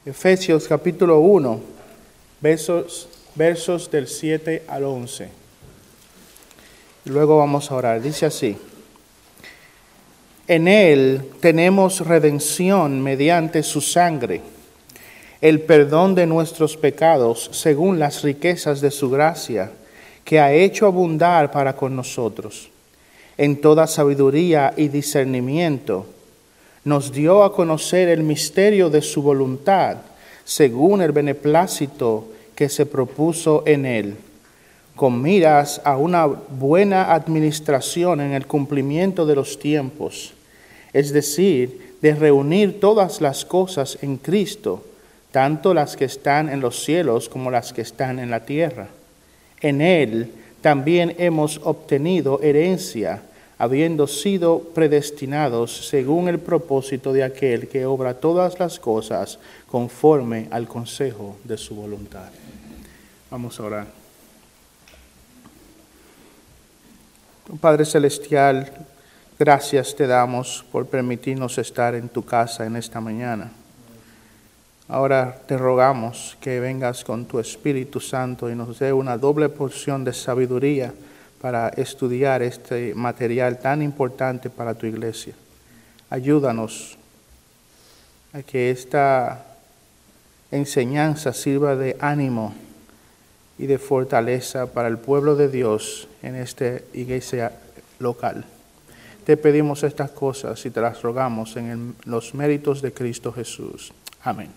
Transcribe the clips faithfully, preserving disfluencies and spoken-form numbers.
Efesios capítulo uno, versos, versos del siete al once. Y luego vamos a orar. Dice así: En Él tenemos redención mediante su sangre, el perdón de nuestros pecados según las riquezas de su gracia, que ha hecho abundar para con nosotros. En toda sabiduría y discernimiento, nos dio a conocer el misterio de su voluntad, según el beneplácito que se propuso en Él, con miras a una buena administración en el cumplimiento de los tiempos, es decir, de reunir todas las cosas en Cristo, tanto las que están en los cielos como las que están en la tierra. En Él también hemos obtenido herencia, habiendo sido predestinados según el propósito de aquel que obra todas las cosas conforme al consejo de su voluntad. Vamos a orar. Padre Celestial, gracias te damos por permitirnos estar en tu casa en esta mañana. Ahora te rogamos que vengas con tu Espíritu Santo y nos dé una doble porción de sabiduría para estudiar este material tan importante para tu iglesia. Ayúdanos a que esta enseñanza sirva de ánimo y de fortaleza para el pueblo de Dios en esta iglesia local. Te pedimos estas cosas y te las rogamos en el, los méritos de Cristo Jesús. Amén.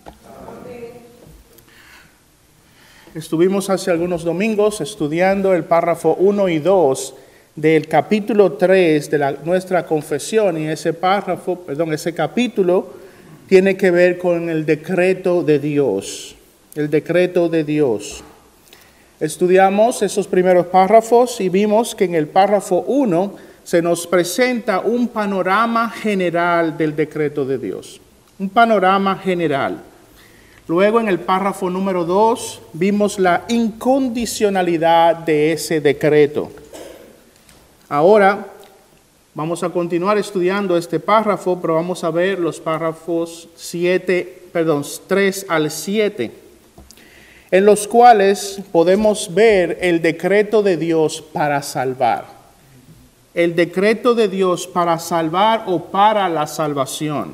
Estuvimos hace algunos domingos estudiando el párrafo uno y dos del capítulo tres de la, nuestra confesión, y ese párrafo, perdón, ese capítulo tiene que ver con el decreto de Dios, el decreto de Dios. Estudiamos esos primeros párrafos y vimos que en el párrafo uno se nos presenta un panorama general del decreto de Dios, un panorama general. Luego en el párrafo número dos vimos la incondicionalidad de ese decreto. Ahora vamos a continuar estudiando este párrafo, pero vamos a ver los párrafos siete, perdón, tres al siete, en los cuales podemos ver el decreto de Dios para salvar. El decreto de Dios para salvar o para la salvación.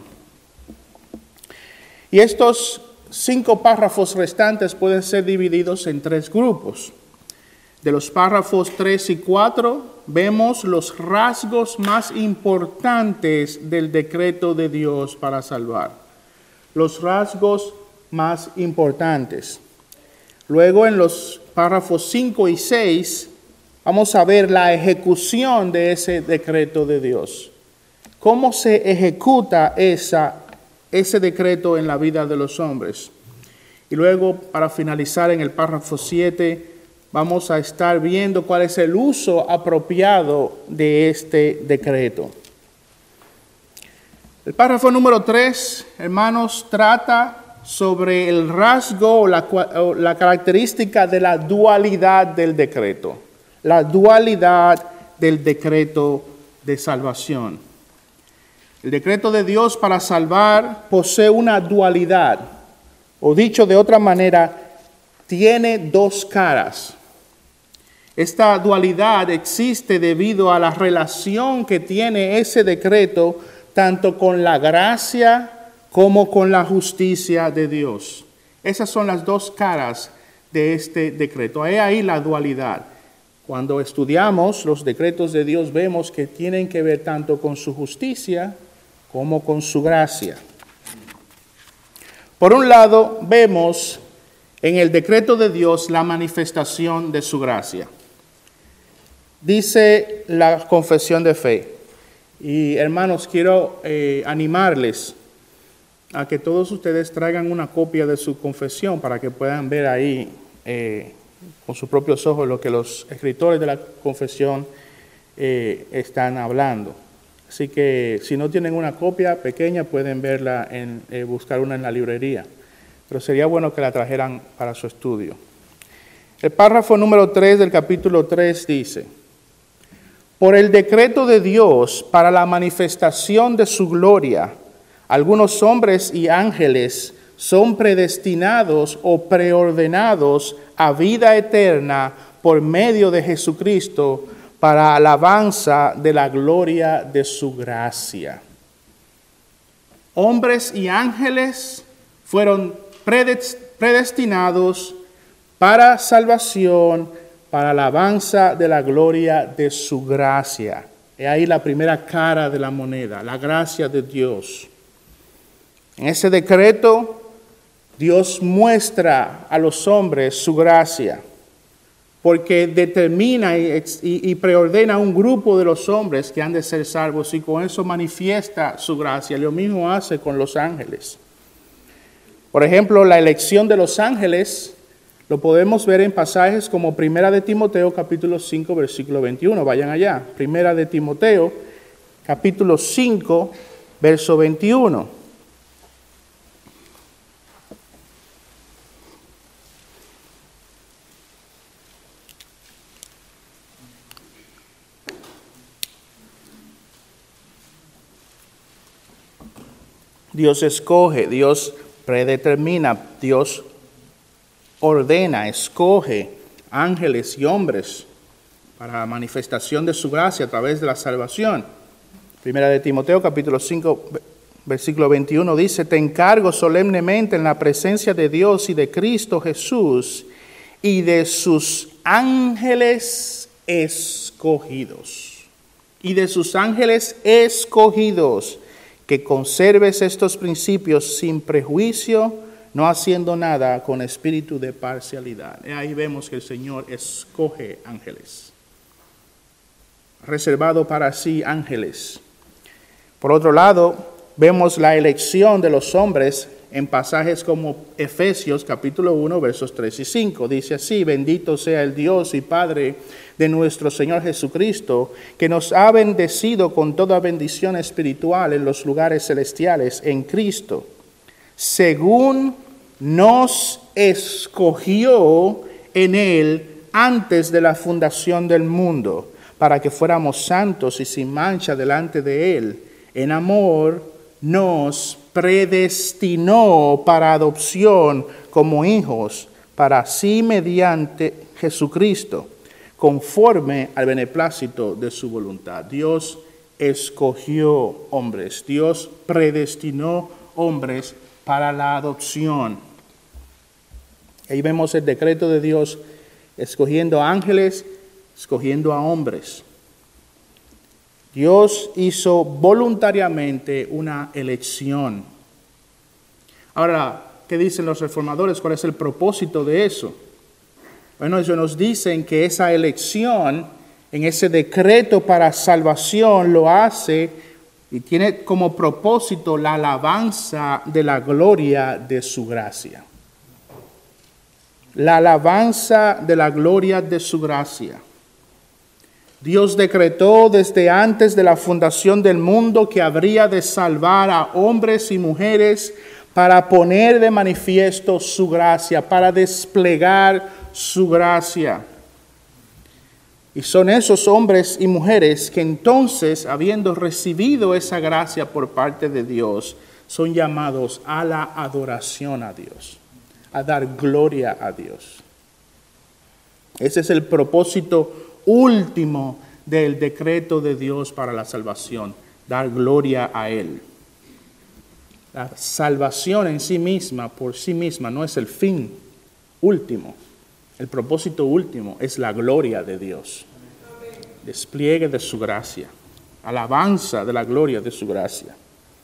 Y estos cinco párrafos restantes pueden ser divididos en tres grupos. De los párrafos tres y cuatro vemos los rasgos más importantes del decreto de Dios para salvar. Los rasgos más importantes. Luego en los párrafos cinco y seis vamos a ver la ejecución de ese decreto de Dios. ¿Cómo se ejecuta esa ese decreto en la vida de los hombres? Y luego, para finalizar en el párrafo siete, vamos a estar viendo cuál es el uso apropiado de este decreto. El párrafo número tres, hermanos, trata sobre el rasgo o la, o la característica de la dualidad del decreto. La dualidad del decreto de salvación. El decreto de Dios para salvar posee una dualidad, o dicho de otra manera, tiene dos caras. Esta dualidad existe debido a la relación que tiene ese decreto tanto con la gracia como con la justicia de Dios. Esas son las dos caras de este decreto. Hay ahí la dualidad. Cuando estudiamos los decretos de Dios vemos que tienen que ver tanto con su justicia como con su gracia. Por un lado, vemos en el decreto de Dios la manifestación de su gracia. Dice la confesión de fe. Y hermanos, quiero eh, animarles a que todos ustedes traigan una copia de su confesión para que puedan ver ahí eh, con sus propios ojos lo que los escritores de la confesión eh, están hablando. Así que si no tienen una copia pequeña pueden verla, en eh, buscar una en la librería. Pero sería bueno que la trajeran para su estudio. El párrafo número tres del capítulo tres dice: Por el decreto de Dios para la manifestación de su gloria, algunos hombres y ángeles son predestinados o preordenados a vida eterna por medio de Jesucristo para alabanza de la gloria de su gracia. Hombres y ángeles fueron predestinados para salvación, para alabanza de la gloria de su gracia. Es ahí la primera cara de la moneda, la gracia de Dios. En ese decreto, Dios muestra a los hombres su gracia, porque determina y, y, y preordena un grupo de los hombres que han de ser salvos, y con eso manifiesta su gracia. Lo mismo hace con los ángeles. Por ejemplo, la elección de los ángeles lo podemos ver en pasajes como Primera de Timoteo, capítulo cinco, versículo veintiuno. Vayan allá. Primera de Timoteo, capítulo cinco, verso veintiuno. Dios escoge, Dios predetermina, Dios ordena, escoge ángeles y hombres para la manifestación de su gracia a través de la salvación. Primera de Timoteo, capítulo cinco, versículo veintiuno dice: te encargo solemnemente en la presencia de Dios y de Cristo Jesús y de sus ángeles escogidos. Y de sus ángeles escogidos, que conserves estos principios sin prejuicio, no haciendo nada con espíritu de parcialidad. Y ahí vemos que el Señor escoge ángeles, reservado para sí ángeles. Por otro lado, vemos la elección de los hombres en pasajes como Efesios capítulo uno, versos tres y cinco. Dice así: bendito sea el Dios y Padre de nuestro Señor Jesucristo, que nos ha bendecido con toda bendición espiritual en los lugares celestiales en Cristo, según nos escogió en Él antes de la fundación del mundo, para que fuéramos santos y sin mancha delante de Él. En amor nos predestinó para adopción como hijos, para sí mediante Jesucristo, conforme al beneplácito de su voluntad. Dios escogió hombres, Dios predestinó hombres para la adopción. Ahí vemos el decreto de Dios escogiendo ángeles, escogiendo a hombres. Dios hizo voluntariamente una elección. Ahora, ¿qué dicen los reformadores? ¿Cuál es el propósito de eso? Bueno, ellos nos dicen que esa elección, en ese decreto para salvación, lo hace y tiene como propósito la alabanza de la gloria de su gracia. La alabanza de la gloria de su gracia. Dios decretó desde antes de la fundación del mundo que habría de salvar a hombres y mujeres para poner de manifiesto su gracia, para desplegar su gracia. Y son esos hombres y mujeres que entonces, habiendo recibido esa gracia por parte de Dios, son llamados a la adoración a Dios, a dar gloria a Dios. Ese es el propósito último del decreto de Dios para la salvación, dar gloria a Él. La salvación en sí misma, por sí misma, no es el fin último. El propósito último es la gloria de Dios. Despliegue de su gracia. Alabanza de la gloria de su gracia.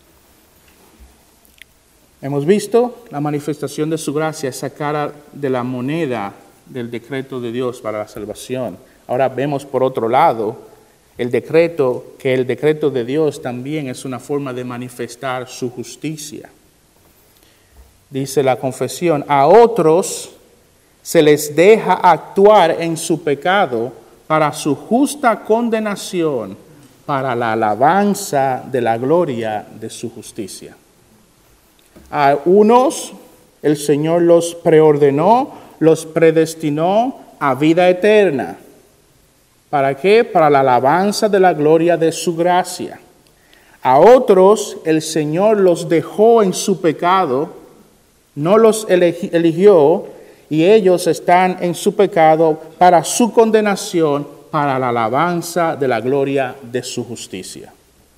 Hemos visto la manifestación de su gracia, esa cara de la moneda del decreto de Dios para la salvación. Ahora vemos por otro lado el decreto, que el decreto de Dios también es una forma de manifestar su justicia. Dice la confesión: a otros se les deja actuar en su pecado para su justa condenación, para la alabanza de la gloria de su justicia. A unos el Señor los preordenó, los predestinó a vida eterna. ¿Para qué? Para la alabanza de la gloria de su gracia. A otros el Señor los dejó en su pecado no los eligió y ellos están en su pecado para su condenación, para la alabanza de la gloria de su justicia.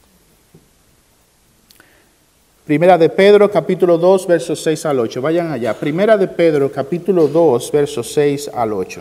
Primera de Pedro, capítulo dos, versos seis al ocho. Vayan allá. Primera de Pedro, capítulo dos, versos seis al ocho.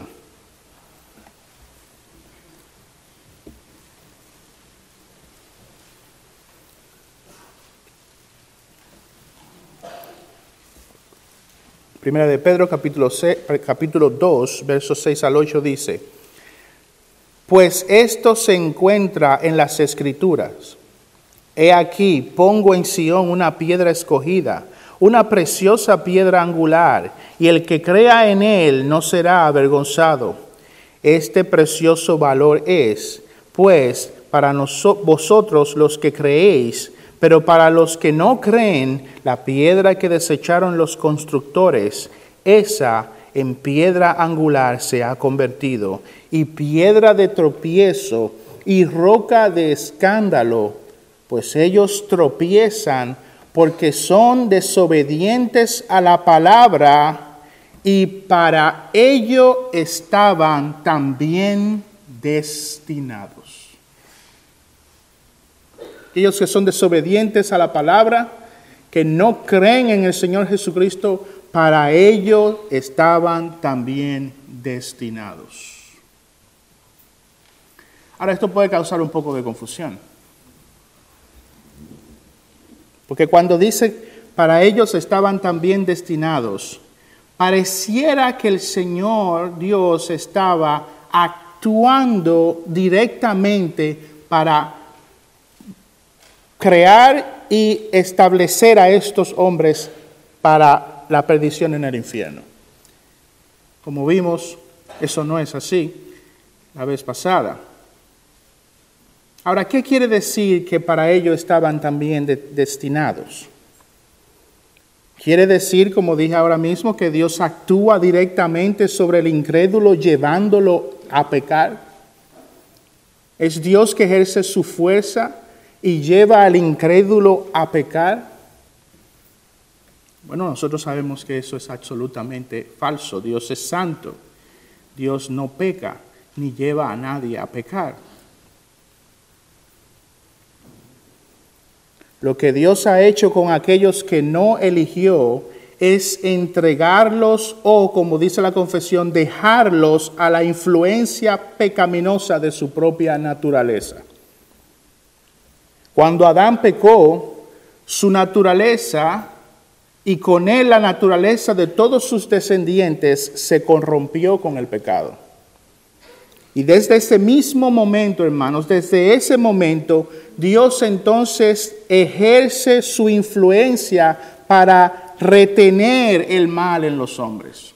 Primera de Pedro, capítulo, seis, capítulo dos, versos seis al ocho dice: Pues esto se encuentra en las Escrituras. He aquí, pongo en Sión una piedra escogida, una preciosa piedra angular, y el que crea en él no será avergonzado. Este precioso valor es, pues, para nosotros, vosotros los que creéis, pero para los que no creen, la piedra que desecharon los constructores, esa en piedra angular se ha convertido, y piedra de tropiezo y roca de escándalo, pues ellos tropiezan porque son desobedientes a la palabra, y para ello estaban también destinados. Aquellos que son desobedientes a la palabra, que no creen en el Señor Jesucristo, para ello estaban también destinados. Ahora, esto puede causar un poco de confusión. Porque cuando dice, para ellos estaban también destinados, pareciera que el Señor Dios estaba actuando directamente para crear y establecer a estos hombres para la perdición en el infierno. Como vimos, eso no es así la vez pasada. Ahora, ¿qué quiere decir que para ello estaban también de- destinados? Quiere decir, como dije ahora mismo, que Dios actúa directamente sobre el incrédulo, llevándolo a pecar. ¿Es Dios que ejerce su fuerza y lleva al incrédulo a pecar? Bueno, nosotros sabemos que eso es absolutamente falso. Dios es santo. Dios no peca ni lleva a nadie a pecar. Lo que Dios ha hecho con aquellos que no eligió es entregarlos o, como dice la confesión, dejarlos a la influencia pecaminosa de su propia naturaleza. Cuando Adán pecó, su naturaleza y con él la naturaleza de todos sus descendientes se corrompió con el pecado. Y desde ese mismo momento, hermanos, desde ese momento, Dios entonces ejerce su influencia para retener el mal en los hombres.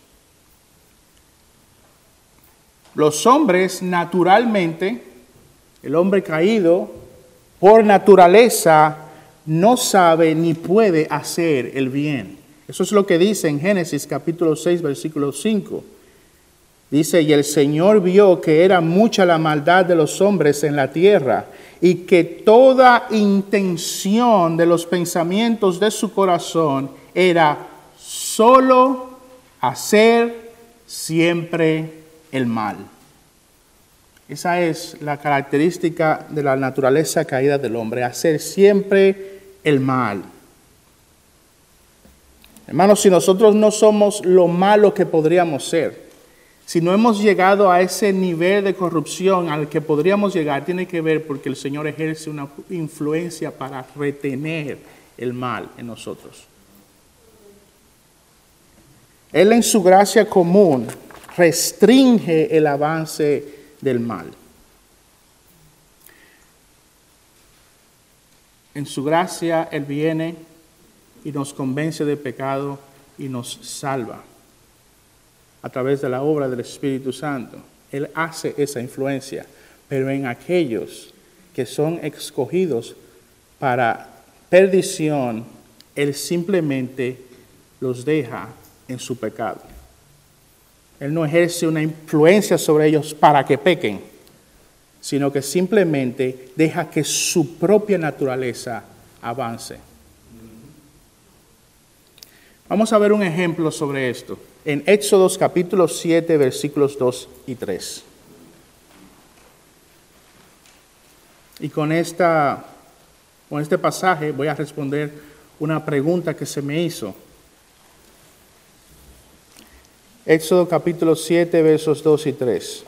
Los hombres, naturalmente, el hombre caído, por naturaleza, no sabe ni puede hacer el bien. Eso es lo que dice en Génesis capítulo seis, versículo cinco. Dice, y el Señor vio que era mucha la maldad de los hombres en la tierra, y que toda intención de los pensamientos de su corazón era solo hacer siempre el mal. Esa es la característica de la naturaleza caída del hombre, hacer siempre el mal. Hermanos, si nosotros no somos lo malo que podríamos ser, si no hemos llegado a ese nivel de corrupción al que podríamos llegar, tiene que ver porque el Señor ejerce una influencia para retener el mal en nosotros. Él en su gracia común restringe el avance del mal. En su gracia Él viene y nos convence de pecado y nos salva a través de la obra del Espíritu Santo. Él hace esa influencia, pero en aquellos que son escogidos para perdición, Él simplemente los deja en su pecado. Él no ejerce una influencia sobre ellos para que pequen, sino que simplemente deja que su propia naturaleza avance. Vamos a ver un ejemplo sobre esto. En Éxodo capítulo siete, versículos dos y tres. Y con, esta, con este pasaje voy a responder una pregunta que se me hizo. Éxodo capítulo siete, versos dos y tres.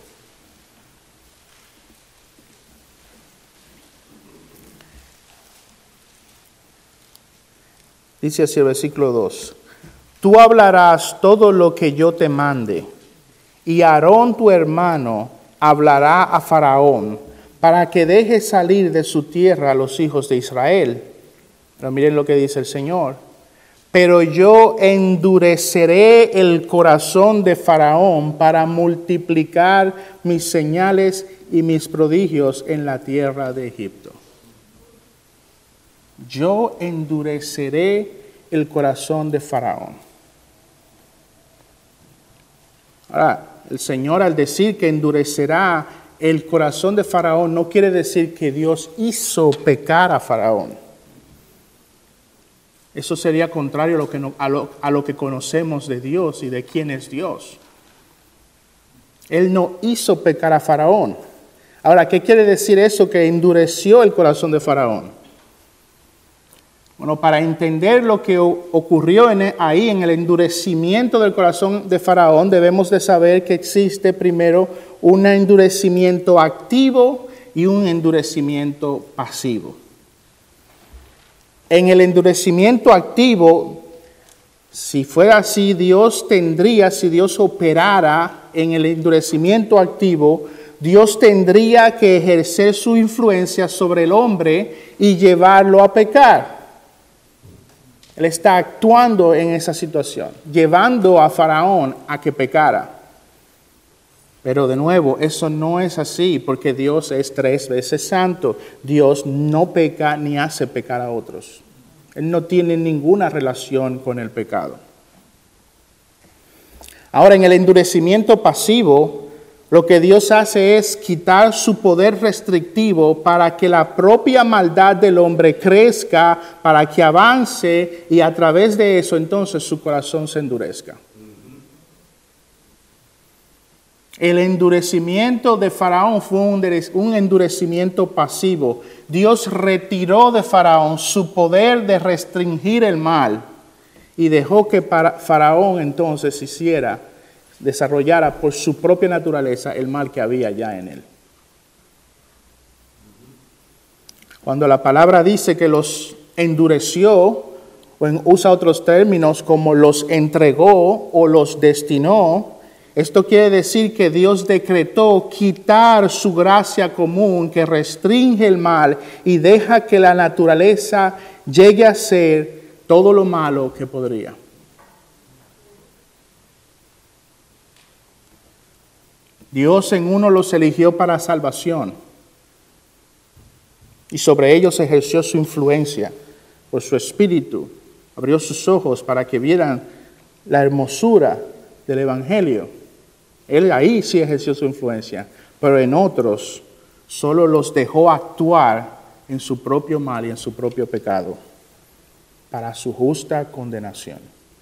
Dice así el versículo dos. Tú hablarás todo lo que yo te mande, y Aarón tu hermano hablará a Faraón, para que deje salir de su tierra a los hijos de Israel. Pero miren lo que dice el Señor. Pero yo endureceré el corazón de Faraón para multiplicar mis señales y mis prodigios en la tierra de Egipto. Yo endureceré el corazón de Faraón. Ahora, el Señor al decir que endurecerá el corazón de Faraón no quiere decir que Dios hizo pecar a Faraón. Eso sería contrario a lo que, no, a lo, a lo que conocemos de Dios y de quién es Dios. Él no hizo pecar a Faraón. Ahora, ¿qué quiere decir eso? Que endureció el corazón de Faraón. Bueno, para entender lo que ocurrió en, ahí en el endurecimiento del corazón de Faraón, debemos de saber que existe primero un endurecimiento activo y un endurecimiento pasivo. En el endurecimiento activo, si fuera así, Dios tendría, si Dios operara en el endurecimiento activo, Dios tendría que ejercer su influencia sobre el hombre y llevarlo a pecar. Él está actuando en esa situación, llevando a Faraón a que pecara. Pero de nuevo, eso no es así, porque Dios es tres veces santo. Dios no peca ni hace pecar a otros. Él no tiene ninguna relación con el pecado. Ahora, en el endurecimiento pasivo, lo que Dios hace es quitar su poder restrictivo para que la propia maldad del hombre crezca, para que avance y a través de eso entonces su corazón se endurezca. El endurecimiento de Faraón fue un endurecimiento pasivo. Dios retiró de Faraón su poder de restringir el mal y dejó que Faraón entonces hiciera, desarrollara por su propia naturaleza el mal que había ya en él. Cuando la palabra dice que los endureció, o usa otros términos como los entregó o los destinó, esto quiere decir que Dios decretó quitar su gracia común que restringe el mal y deja que la naturaleza llegue a ser todo lo malo que podría. Dios en uno los eligió para salvación y sobre ellos ejerció su influencia por su espíritu. Abrió sus ojos para que vieran la hermosura del evangelio. Él ahí sí ejerció su influencia, pero en otros solo los dejó actuar en su propio mal y en su propio pecado para su justa condenación.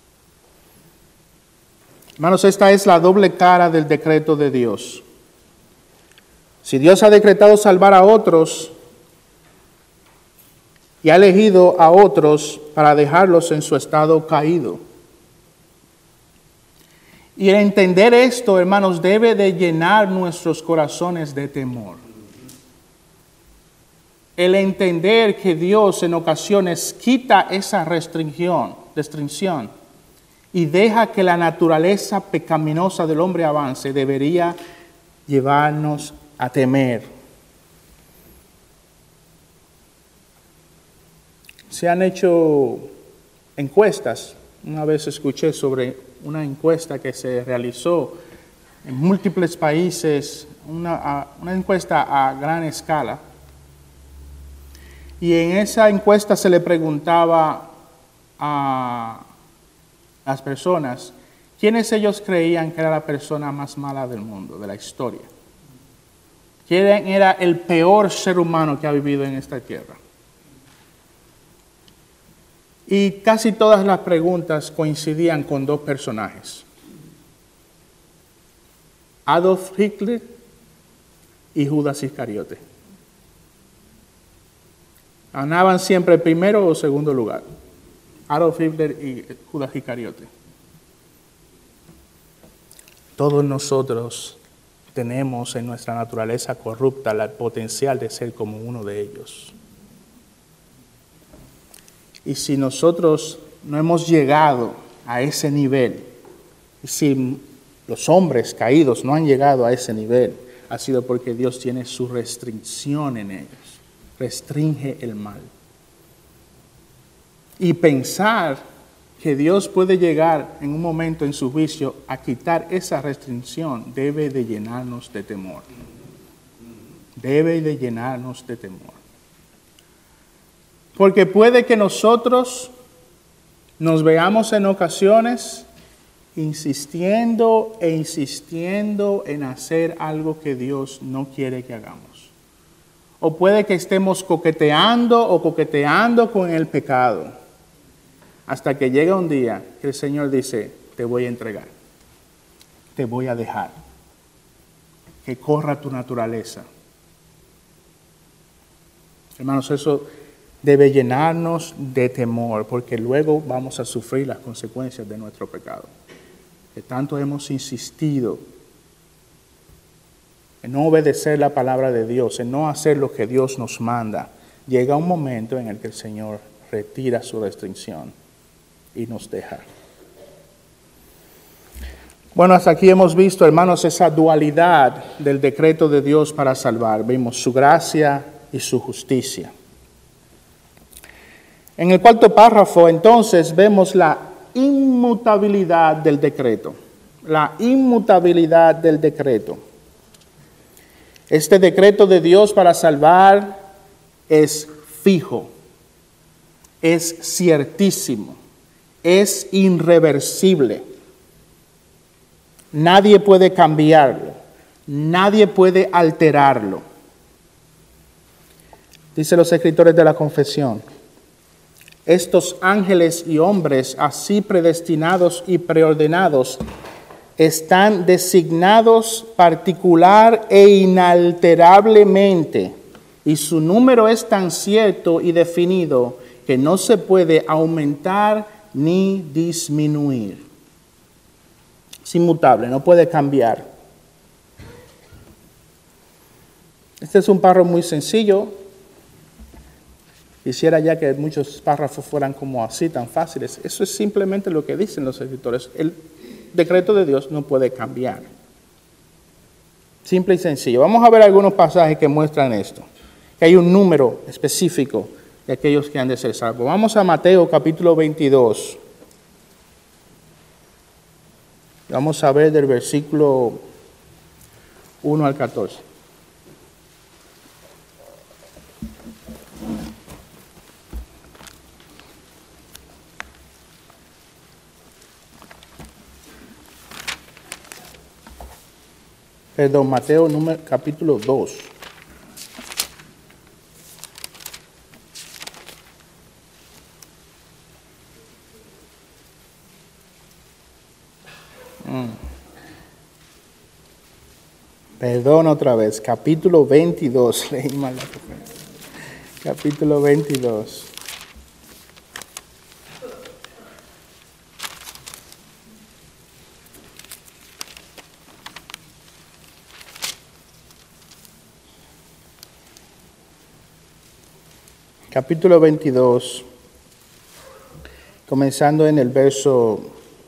Hermanos, esta es la doble cara del decreto de Dios. Si Dios ha decretado salvar a otros y ha elegido a otros para dejarlos en su estado caído. Y el entender esto, hermanos, debe de llenar nuestros corazones de temor. El entender que Dios en ocasiones quita esa restricción, restricción y deja que la naturaleza pecaminosa del hombre avance, debería llevarnos a temer. Se han hecho encuestas. Una vez escuché sobre una encuesta que se realizó en múltiples países, una, una encuesta a gran escala. Y en esa encuesta se le preguntaba a las personas quiénes ellos creían que era la persona más mala del mundo, de la historia. ¿Quién era el peor ser humano que ha vivido en esta tierra? Y casi todas las preguntas coincidían con dos personajes. Adolf Hitler y Judas Iscariote. Ganaban siempre primero o segundo lugar. Adolf Hitler y Judas Iscariote. Todos nosotros tenemos en nuestra naturaleza corrupta el potencial de ser como uno de ellos. Y si nosotros no hemos llegado a ese nivel, y si los hombres caídos no han llegado a ese nivel, ha sido porque Dios tiene su restricción en ellos. Restringe el mal. Y pensar que Dios puede llegar en un momento en su juicio a quitar esa restricción debe de llenarnos de temor. Debe de llenarnos de temor. Porque puede que nosotros nos veamos en ocasiones insistiendo e insistiendo en hacer algo que Dios no quiere que hagamos. O puede que estemos coqueteando o coqueteando con el pecado. Hasta que llega un día que el Señor dice, te voy a entregar. Te voy a dejar. Que corra tu naturaleza. Hermanos, eso debe llenarnos de temor, porque luego vamos a sufrir las consecuencias de nuestro pecado. Que tanto hemos insistido en no obedecer la palabra de Dios, en no hacer lo que Dios nos manda. Llega un momento en el que el Señor retira su restricción y nos deja. Bueno, hasta aquí hemos visto, hermanos, esa dualidad del decreto de Dios para salvar. Vimos su gracia y su justicia. En el cuarto párrafo, entonces, vemos la inmutabilidad del decreto. La inmutabilidad del decreto. Este decreto de Dios para salvar es fijo, es ciertísimo, es irreversible. Nadie puede cambiarlo, nadie puede alterarlo. Dicen los escritores de la confesión, estos ángeles y hombres así predestinados y preordenados están designados particular e inalterablemente, y su número es tan cierto y definido que no se puede aumentar ni disminuir. Es inmutable, no puede cambiar. Este es un párrafo muy sencillo. Quisiera ya que muchos párrafos fueran como así, tan fáciles. Eso es simplemente lo que dicen los escritores. El decreto de Dios no puede cambiar. Simple y sencillo. Vamos a ver algunos pasajes que muestran esto. Que hay un número específico de aquellos que han de ser salvos. Vamos a Mateo capítulo veintidós. Vamos a ver del versículo uno al catorce. Perdón, Mateo número, capítulo dos. Mm. Perdón otra vez, capítulo veintidós. Leí mal la referencia. Capítulo veintidós. Capítulo veintidós, comenzando en el verso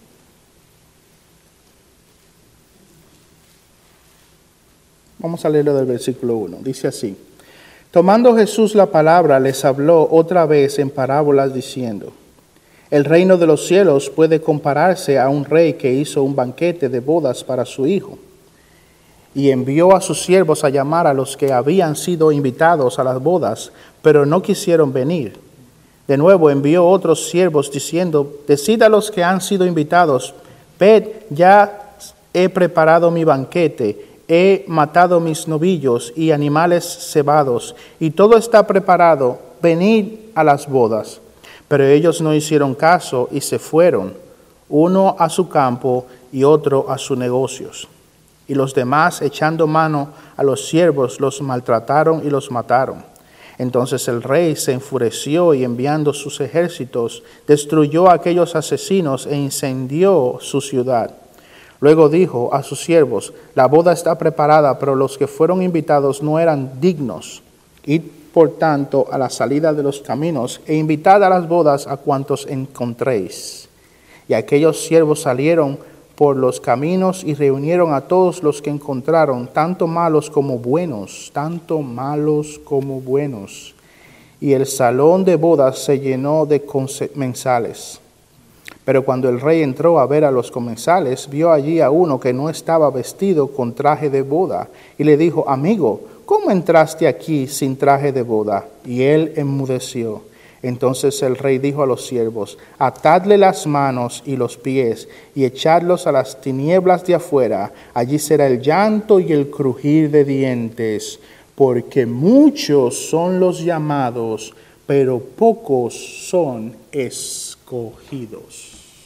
vamos a leerlo del versículo uno. Dice así: tomando Jesús la palabra, les habló otra vez en parábolas diciendo: el reino de los cielos puede compararse a un rey que hizo un banquete de bodas para su hijo, y envió a sus siervos a llamar a los que habían sido invitados a las bodas, pero no quisieron venir. De nuevo envió otros siervos diciendo: decid a los que han sido invitados, ved, ya he preparado mi banquete, he matado mis novillos y animales cebados, y todo está preparado, venid a las bodas. Pero ellos no hicieron caso y se fueron, uno a su campo y otro a sus negocios. Y los demás, echando mano a los siervos, los maltrataron y los mataron. Entonces el rey se enfureció y enviando sus ejércitos, destruyó a aquellos asesinos e incendió su ciudad. Luego dijo a sus siervos: la boda está preparada, pero los que fueron invitados no eran dignos. Id por tanto a la salida de los caminos e invitad a las bodas a cuantos encontréis. Y aquellos siervos salieron por los caminos y reunieron a todos los que encontraron, tanto malos como buenos, tanto malos como buenos. Y el salón de bodas se llenó de comensales. Pero cuando el rey entró a ver a los comensales, vio allí a uno que no estaba vestido con traje de boda, y le dijo: amigo, ¿cómo entraste aquí sin traje de boda? Y él enmudeció. Entonces el rey dijo a los siervos: atadle las manos y los pies y echadlos a las tinieblas de afuera. Allí será el llanto y el crujir de dientes, porque muchos son los llamados, pero pocos son escogidos.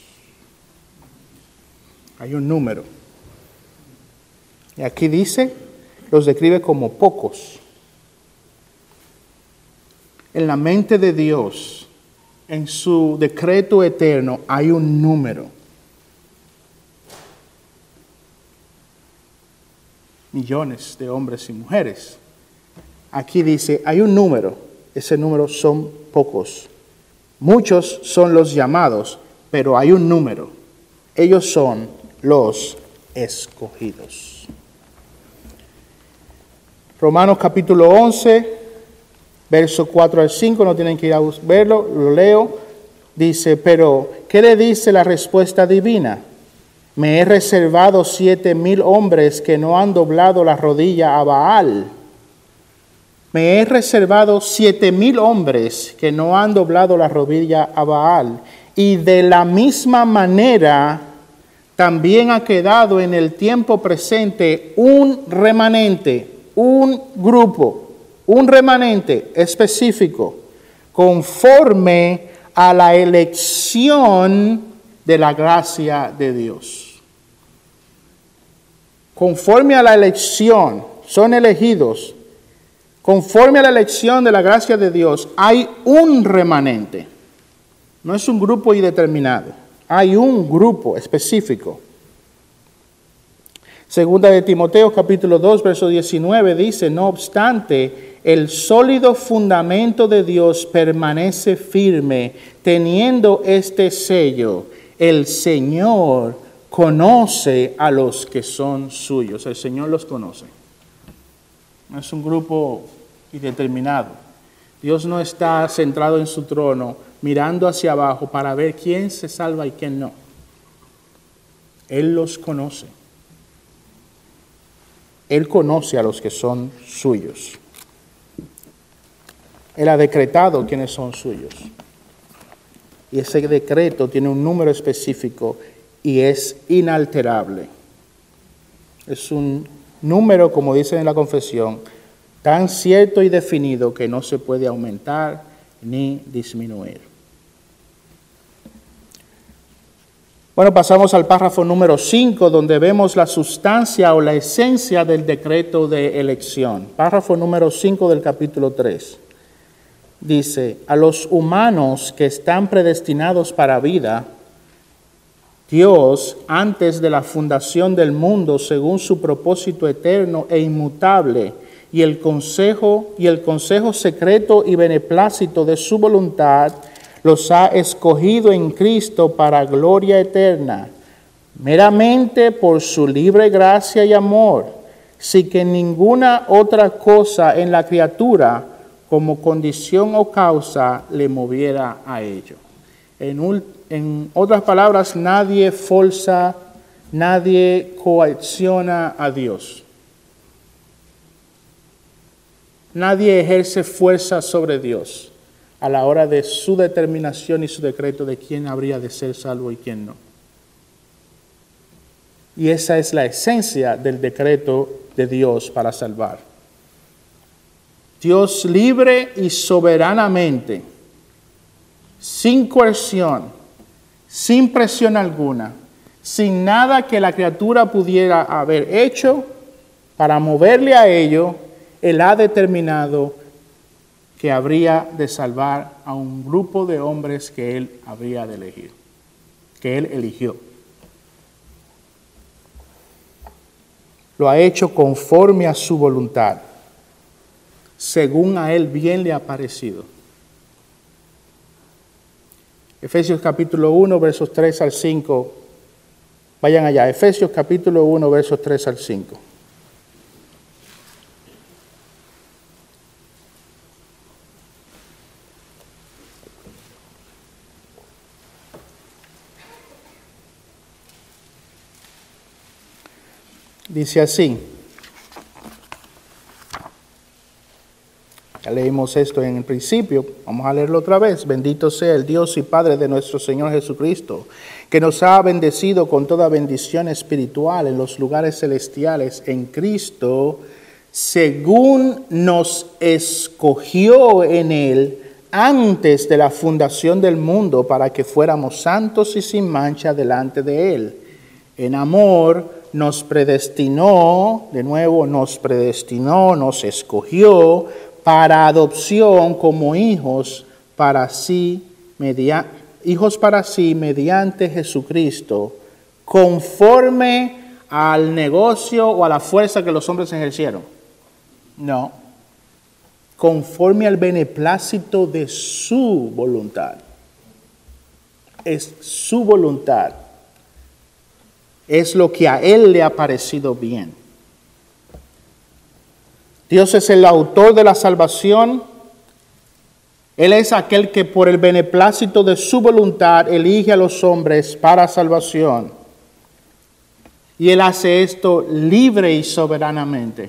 Hay un número. Y aquí dice, los describe como pocos. En la mente de Dios, en su decreto eterno, hay un número. Millones de hombres y mujeres. Aquí dice, hay un número. Ese número son pocos. Muchos son los llamados, pero hay un número. Ellos son los escogidos. Romanos capítulo once, verso cuatro al cinco, no tienen que ir a verlo, lo leo. Dice, pero ¿qué le dice la respuesta divina? Me he reservado siete mil hombres que no han doblado la rodilla a Baal. Me he reservado siete mil hombres que no han doblado la rodilla a Baal. Y de la misma manera también ha quedado en el tiempo presente un remanente, un grupo, un remanente específico, conforme a la elección de la gracia de Dios. Conforme a la elección, son elegidos. Conforme a la elección de la gracia de Dios, hay un remanente. No es un grupo indeterminado. Hay un grupo específico. Segunda de Timoteo capítulo dos, verso diecinueve dice, no obstante, el sólido fundamento de Dios permanece firme, teniendo este sello: el Señor conoce a los que son suyos. El Señor los conoce. No es un grupo indeterminado. Dios no está centrado en su trono, mirando hacia abajo para ver quién se salva y quién no. Él los conoce. Él conoce a los que son suyos. Él ha decretado quiénes son suyos. Y ese decreto tiene un número específico y es inalterable. Es un número, como dice en la confesión, tan cierto y definido que no se puede aumentar ni disminuir. Bueno, pasamos al párrafo número cinco, donde vemos la sustancia o la esencia del decreto de elección. Párrafo número cinco del capítulo tres. Dice, a los humanos que están predestinados para vida, Dios, antes de la fundación del mundo, según su propósito eterno e inmutable, y el consejo y el consejo secreto y beneplácito de su voluntad, los ha escogido en Cristo para gloria eterna, meramente por su libre gracia y amor, sin que ninguna otra cosa en la criatura, como condición o causa, le moviera a ello. En, en otras palabras, nadie forza, nadie coacciona a Dios. Nadie ejerce fuerza sobre Dios a la hora de su determinación y su decreto de quién habría de ser salvo y quién no. Y esa es la esencia del decreto de Dios para salvar. Dios libre y soberanamente sin coerción, sin presión alguna, sin nada que la criatura pudiera haber hecho para moverle a ello, Él ha determinado que habría de salvar a un grupo de hombres que Él habría de elegir, que Él eligió. Lo ha hecho conforme a su voluntad, según a Él bien le ha parecido. Efesios capítulo uno, versos tres al cinco. Vayan allá, Efesios capítulo uno, versos tres al cinco. Dice así. Ya leímos esto en el principio, vamos a leerlo otra vez. Bendito sea el Dios y Padre de nuestro Señor Jesucristo, que nos ha bendecido con toda bendición espiritual en los lugares celestiales en Cristo, según nos escogió en Él antes de la fundación del mundo, para que fuéramos santos y sin mancha delante de Él. En amor nos predestinó, de nuevo nos predestinó, nos escogió para adopción como hijos para sí, media, hijos para sí mediante Jesucristo, conforme al negocio o a la fuerza que los hombres ejercieron. No, conforme al beneplácito de su voluntad. Es su voluntad. Es lo que a Él le ha parecido bien. Dios es el autor de la salvación. Él es aquel que por el beneplácito de su voluntad elige a los hombres para salvación. Y Él hace esto libre y soberanamente.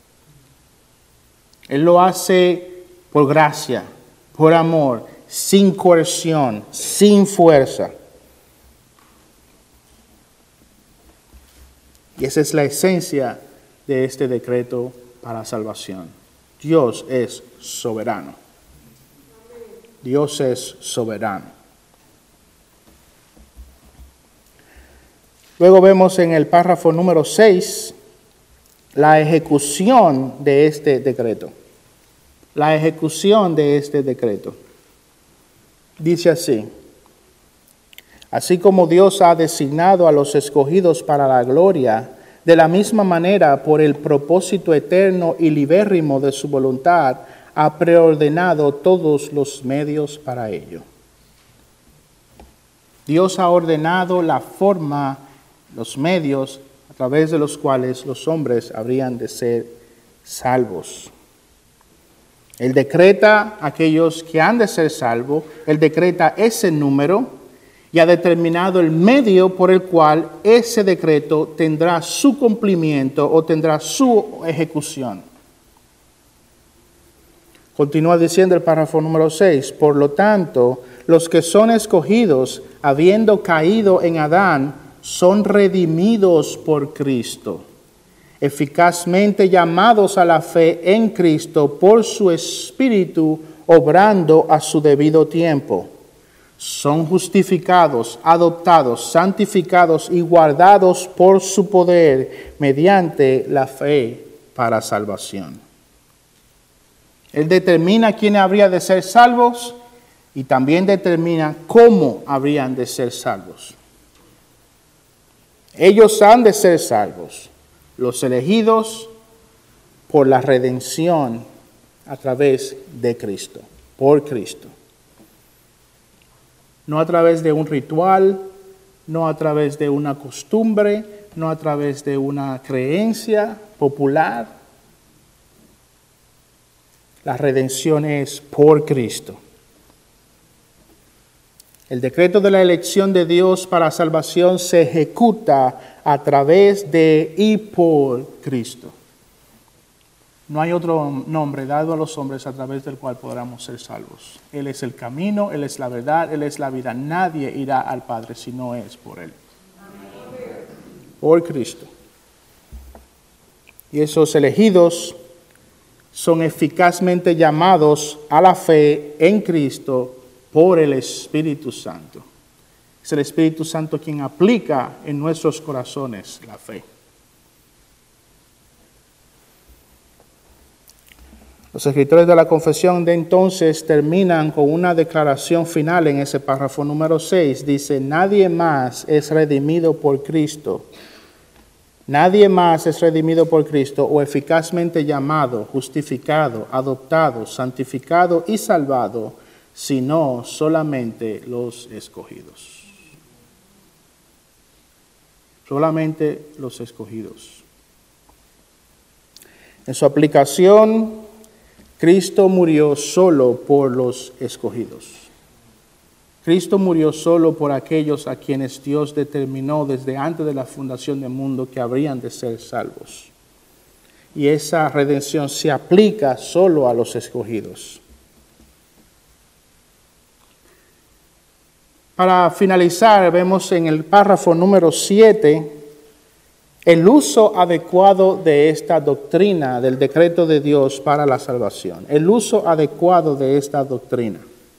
Él lo hace por gracia, por amor, sin coerción, sin fuerza. Y esa es la esencia de este decreto para salvación. Dios es soberano. Dios es soberano. Luego vemos en el párrafo número seis la ejecución de este decreto. La ejecución de este decreto. Dice así: así como Dios ha designado a los escogidos para la gloria, de la misma manera, por el propósito eterno y libérrimo de su voluntad, ha preordenado todos los medios para ello. Dios ha ordenado la forma, los medios a través de los cuales los hombres habrían de ser salvos. Él decreta a aquellos que han de ser salvos, Él decreta ese número, y ha determinado el medio por el cual ese decreto tendrá su cumplimiento o tendrá su ejecución. Continúa diciendo el párrafo número seis, por lo tanto, los que son escogidos, habiendo caído en Adán, son redimidos por Cristo, eficazmente llamados a la fe en Cristo por su Espíritu, obrando a su debido tiempo. Son justificados, adoptados, santificados y guardados por su poder mediante la fe para salvación. Él determina quién habría de ser salvos y también determina cómo habrían de ser salvos. Ellos han de ser salvos, los elegidos por la redención a través de Cristo, por Cristo. No a través de un ritual, no a través de una costumbre, no a través de una creencia popular. La redención es por Cristo. El decreto de la elección de Dios para salvación se ejecuta a través de y por Cristo. No hay otro nombre dado a los hombres a través del cual podamos ser salvos. Él es el camino, Él es la verdad, Él es la vida. Nadie irá al Padre si no es por Él. Por Cristo. Y esos elegidos son eficazmente llamados a la fe en Cristo por el Espíritu Santo. Es el Espíritu Santo quien aplica en nuestros corazones la fe. Los escritores de la confesión de entonces terminan con una declaración final en ese párrafo número seis. Dice, nadie más es redimido por Cristo. Nadie más es redimido por Cristo o eficazmente llamado, justificado, adoptado, santificado y salvado, sino solamente los escogidos. Solamente los escogidos. En su aplicación, Cristo murió solo por los escogidos. Cristo murió solo por aquellos a quienes Dios determinó desde antes de la fundación del mundo que habrían de ser salvos. Y esa redención se aplica solo a los escogidos. Para finalizar, vemos en el párrafo número siete el uso adecuado de esta doctrina del decreto de Dios para la salvación. El uso adecuado de esta doctrina.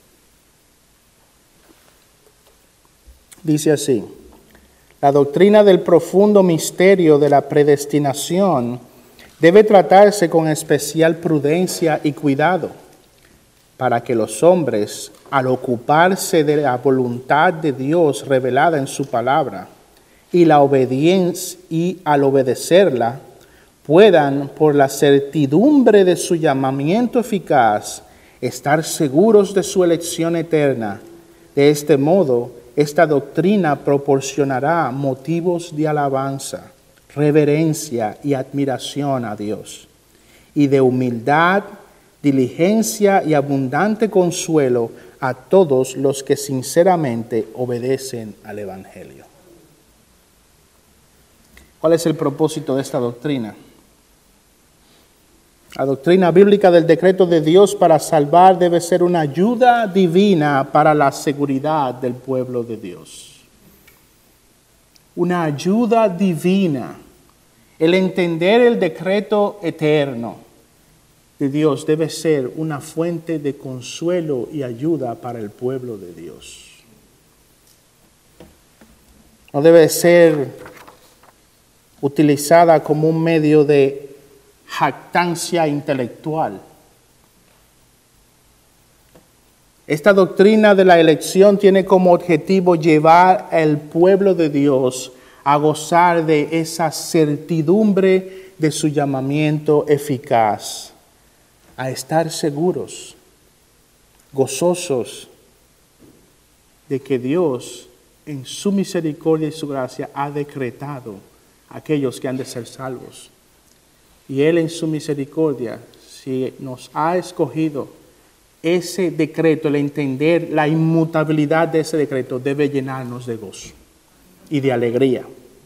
Dice así, la doctrina del profundo misterio de la predestinación debe tratarse con especial prudencia y cuidado, para que los hombres, al ocuparse de la voluntad de Dios revelada en su palabra, y la obediencia y al obedecerla, puedan, por la certidumbre de su llamamiento eficaz, estar seguros de su elección eterna. De este modo, esta doctrina proporcionará motivos de alabanza, reverencia y admiración a Dios, y de humildad, diligencia y abundante consuelo a todos los que sinceramente obedecen al Evangelio. ¿Cuál es el propósito de esta doctrina? La doctrina bíblica del decreto de Dios para salvar debe ser una ayuda divina para la seguridad del pueblo de Dios. Una ayuda divina. El entender el decreto eterno de Dios debe ser una fuente de consuelo y ayuda para el pueblo de Dios. No debe ser utilizada como un medio de jactancia intelectual. Esta doctrina de la elección tiene como objetivo llevar al pueblo de Dios a gozar de esa certidumbre de su llamamiento eficaz, a estar seguros, gozosos de que Dios, en su misericordia y su gracia, ha decretado aquellos que han de ser salvos. Y Él en su misericordia, si nos ha escogido, ese decreto, el entender la inmutabilidad de ese decreto, debe llenarnos de gozo y de alegría.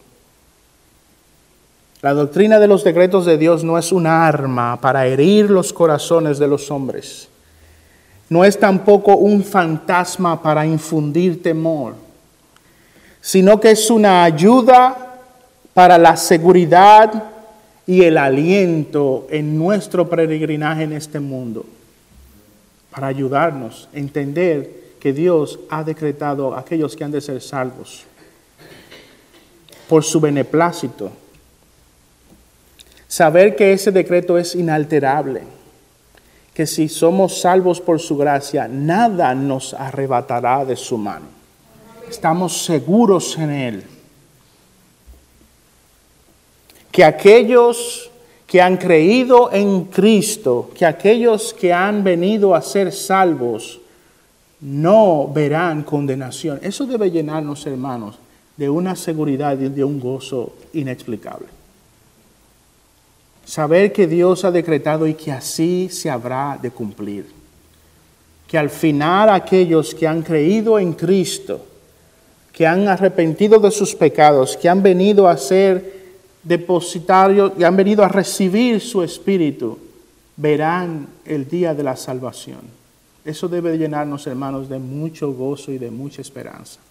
La doctrina de los decretos de Dios no es un arma para herir los corazones de los hombres. No es tampoco un fantasma para infundir temor, sino que es una ayuda para la seguridad y el aliento en nuestro peregrinaje en este mundo, para ayudarnos a entender que Dios ha decretado a aquellos que han de ser salvos por su beneplácito. Saber que ese decreto es inalterable, que si somos salvos por su gracia, nada nos arrebatará de su mano. Estamos seguros en Él. Que aquellos que han creído en Cristo, que aquellos que han venido a ser salvos, no verán condenación. Eso debe llenarnos, hermanos, de una seguridad y de un gozo inexplicable. Saber que Dios ha decretado y que así se habrá de cumplir. Que al final aquellos que han creído en Cristo, que han arrepentido de sus pecados, que han venido a ser depositarios y han venido a recibir su Espíritu, verán el día de la salvación. Eso debe llenarnos, hermanos, de mucho gozo y de mucha esperanza.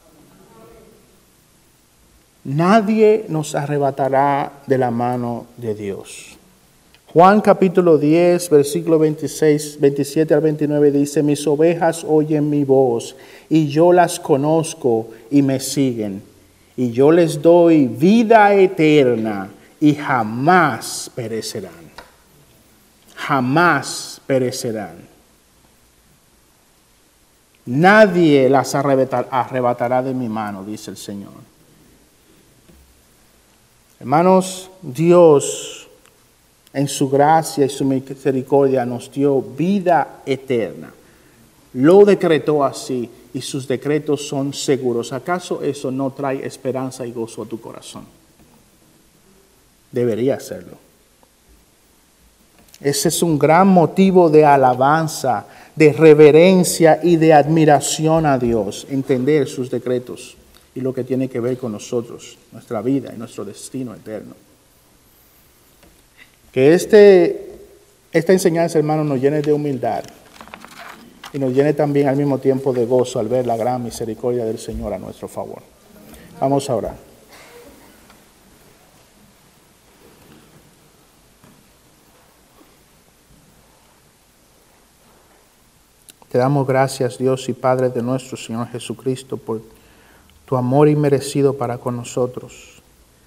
Nadie nos arrebatará de la mano de Dios. Juan capítulo diez, versículo veintiséis, veintisiete al veintinueve dice, mis ovejas oyen mi voz y yo las conozco y me siguen. Y yo les doy vida eterna y jamás perecerán. Jamás perecerán. Nadie las arrebatará de mi mano, dice el Señor. Hermanos, Dios en su gracia y su misericordia nos dio vida eterna. Lo decretó así y sus decretos son seguros. ¿Acaso eso no trae esperanza y gozo a tu corazón? Debería hacerlo. Ese es un gran motivo de alabanza, de reverencia y de admiración a Dios, entender sus decretos y lo que tiene que ver con nosotros, nuestra vida y nuestro destino eterno. Que este, esta enseñanza, hermano, nos llene de humildad y nos llene también al mismo tiempo de gozo al ver la gran misericordia del Señor a nuestro favor. Vamos a orar. Te damos gracias, Dios y Padre de nuestro Señor Jesucristo, por tu amor inmerecido para con nosotros.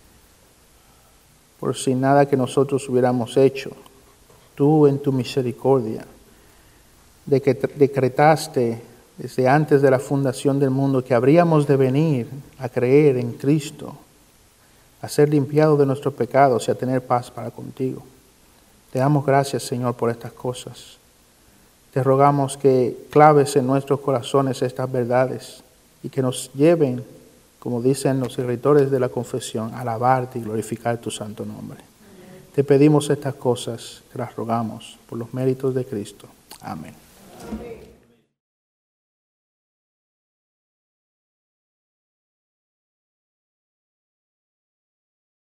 Por sin nada que nosotros hubiéramos hecho, tú en tu misericordia, de que decretaste desde antes de la fundación del mundo que habríamos de venir a creer en Cristo, a ser limpiados de nuestros pecados y a tener paz para contigo. Te damos gracias, Señor, por estas cosas. Te rogamos que claves en nuestros corazones estas verdades y que nos lleven, como dicen los escritores de la confesión, a alabarte y glorificar tu santo nombre. Te pedimos estas cosas, te las rogamos por los méritos de Cristo. Amén.